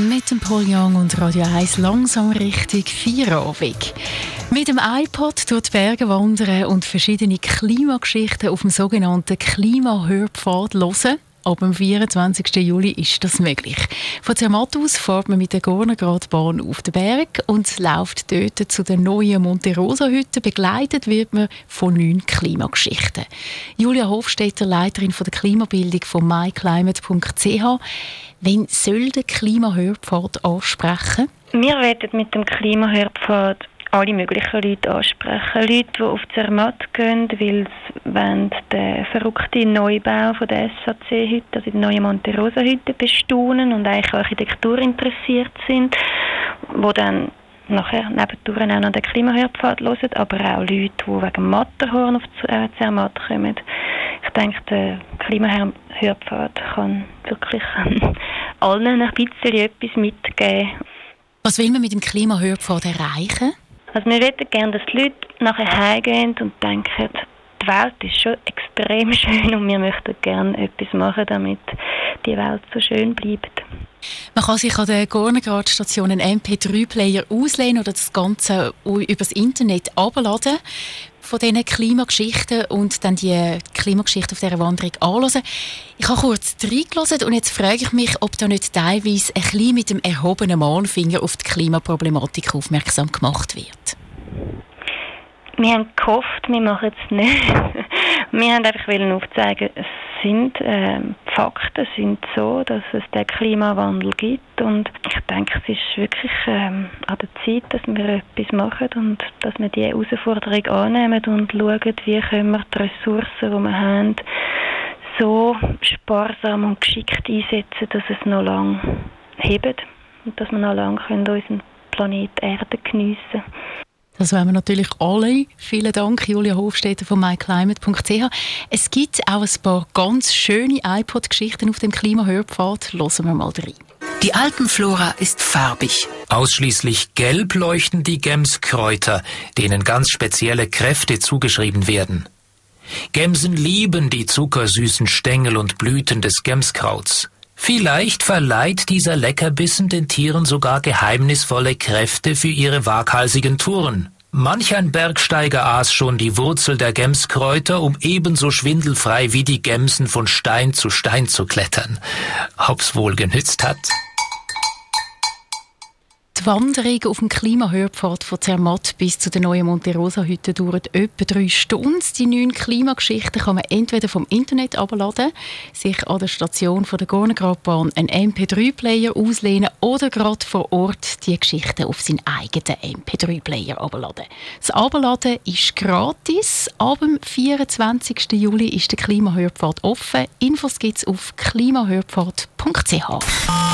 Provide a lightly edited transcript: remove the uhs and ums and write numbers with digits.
mit dem Paul Young und Radio 1 langsam Richtung Feierabend. Mit dem iPod durch die Berge wandern und verschiedene Klimageschichten auf dem sogenannten Klimahörpfad hören. Ab dem 24. Juli ist das möglich. Von Zermatt aus fährt man mit der Gornergratbahn auf den Berg und läuft dort zu der neuen Monte Rosa Hütte. Begleitet wird man von 9 Klimageschichten. Julia Hofstetter, Leiterin von der Klimabildung von myclimate.ch. Wen soll der Klimahörpfad ansprechen? Wir werden mit dem Klimahörpfad alle möglichen Leute ansprechen. Leute, die auf Zermatt gehen, weil sie den verrückten Neubau von der SAC-Hütte, also die neue Monte Rosa Hütte, bestaunen und eigentlich Architektur interessiert sind, die dann nachher nebendurch auch noch den Klimahörpfad hören, aber auch Leute, die wegen Matterhorn auf Zermatt kommen. Ich denke, der Klimahörpfad kann wirklich allen ein bisschen etwas mitgeben. Was will man mit dem Klimahörpfad erreichen? Also wir möchten gerne, dass die Leute nachher heimgehen und denken, die Welt ist schon extrem schön und wir möchten gerne etwas machen, damit die Welt so schön bleibt. Man kann sich an der Gornergradstation einen MP3-Player auslehnen oder das Ganze über das Internet herunterladen von diesen Klimageschichten und dann die Klimageschichte auf dieser Wanderung anhören. Ich habe kurz reingelassen und jetzt frage ich mich, ob da nicht teilweise ein bisschen mit dem erhobenen Mahnfinger auf die Klimaproblematik aufmerksam gemacht wird. Wir haben gehofft, wir machen es nicht. Wir haben einfach aufzeigen, es sind Fakten sind so, dass es den Klimawandel gibt und ich denke, es ist wirklich an der Zeit, dass wir etwas machen und dass wir die Herausforderung annehmen und schauen, wie können wir die Ressourcen, die wir haben, so sparsam und geschickt einsetzen, dass es noch lange hebt und dass wir noch lange unseren Planet Erde geniessen können. Das wollen wir natürlich alle. Vielen Dank, Julia Hofstetter von myclimate.ch. Es gibt auch ein paar ganz schöne iPod-Geschichten auf dem Klimahörpfad. Hören wir mal rein. Die Alpenflora ist farbig. Ausschließlich gelb leuchten die Gemskräuter, denen ganz spezielle Kräfte zugeschrieben werden. Gemsen lieben die zuckersüßen Stängel und Blüten des Gemskrauts. Vielleicht verleiht dieser Leckerbissen den Tieren sogar geheimnisvolle Kräfte für ihre waghalsigen Touren. Manch ein Bergsteiger aß schon die Wurzel der Gemskräuter, um ebenso schwindelfrei wie die Gemsen von Stein zu klettern. Ob's wohl genützt hat? Die Wanderung auf dem Klimahörpfad von Zermatt bis zu der neuen Monte Rosa Hütte dauert etwa 3 Stunden. Die 9 Klimageschichten kann man entweder vom Internet herunterladen, sich an der Station von der Gornergratbahn einen MP3-Player auslehnen oder gerade vor Ort die Geschichten auf seinen eigenen MP3-Player herunterladen. Das Herunterladen ist gratis. Ab dem 24. Juli ist der Klimahörpfad offen. Infos gibt es auf klimahörpfad.ch.